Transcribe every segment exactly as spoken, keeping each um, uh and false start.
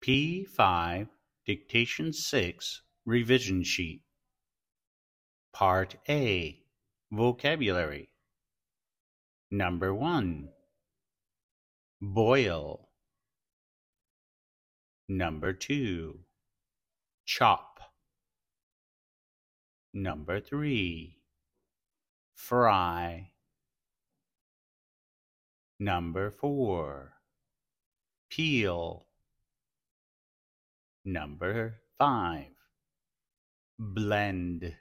P five Dictation six Revision Sheet. Part A. Vocabulary. Number one. Boil. Number two. Chop. Number three. Fry. Number four. Peel. Number five. Blend.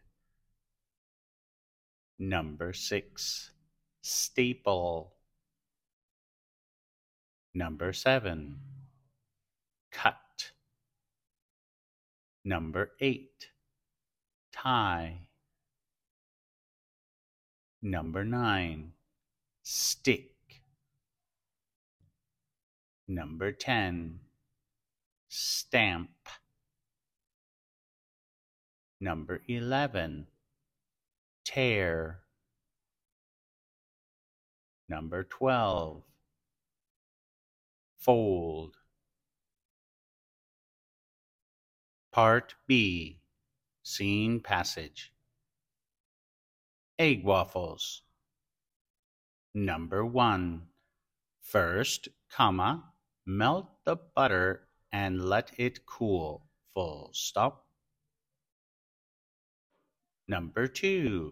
Number six. Staple. Number seven. Cut. Number eight. Tie. Number nine. Stick. Number ten. Stamp. Number eleven. Tear. Number twelve. Fold. Part B. Scene passage. Egg waffles. Number one. First, comma, melt the butter and let it cool. Full stop. Number two.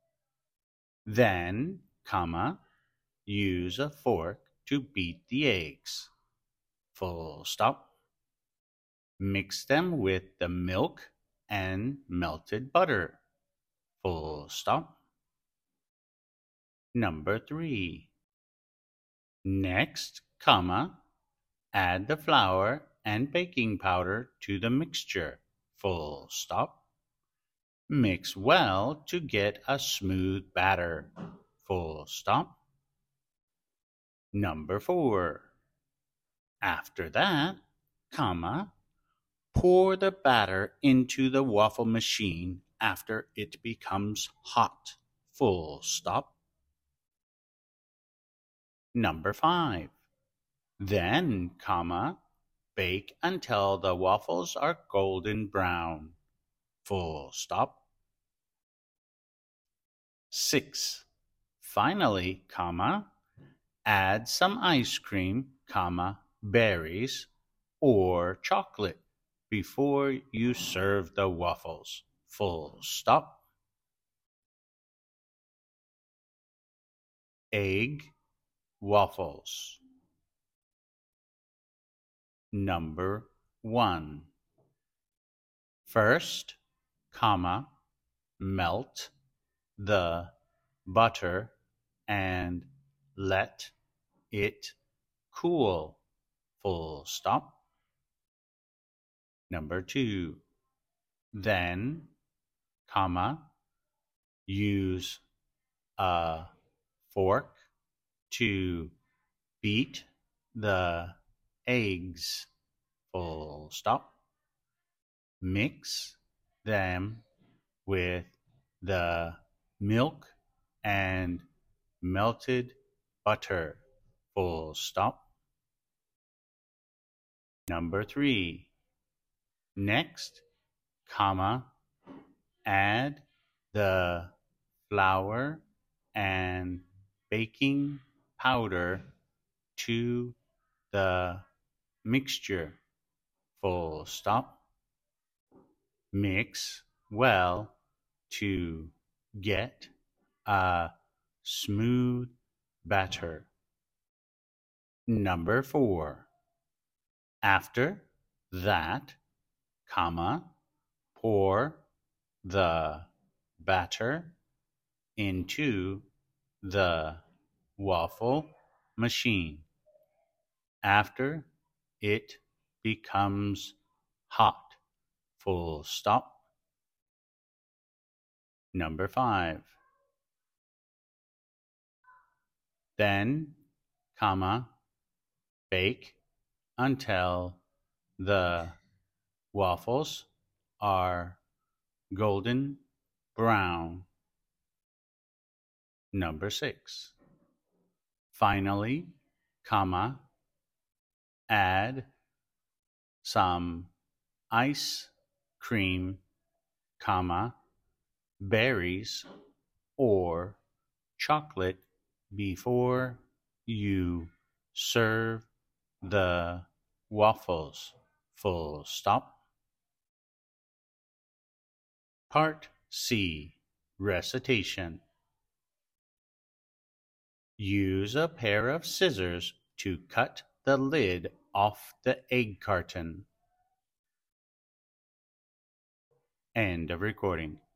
Then, comma, use a fork to beat the eggs. Full stop. Mix them with the milk and melted butter. Full stop. Number three. Next, comma, add the flour and baking powder to the mixture. Full stop. Mix well to get a smooth batter. Full stop. Number four. After that, comma, pour the batter into the waffle machine after it becomes hot. Full stop. Number five. Then, comma, bake until the waffles are golden brown. Full stop. Six. Finally, comma, add some ice cream, comma, berries, or chocolate before you serve the waffles. Full stop. Egg waffles. Number one. First, comma, melt the butter and let it cool. Full stop. Number two. Then, comma, use a fork to beat the eggs. Full stop. Mix them with the milk and melted butter. Full stop. Number three. Next, comma, add the flour and baking powder to the mixture. Full stop. Mix well to get a smooth batter. Number four. After that, comma, pour the batter into the waffle machine after it becomes hot. Full stop. Number five. Then, comma, bake until the waffles are golden brown. Number six. Finally, comma, add some ice cream, comma, berries, or chocolate before you serve the waffles. Full stop. Part C. Recitation. Use a pair of scissors to cut the lid off the egg carton. End of recording.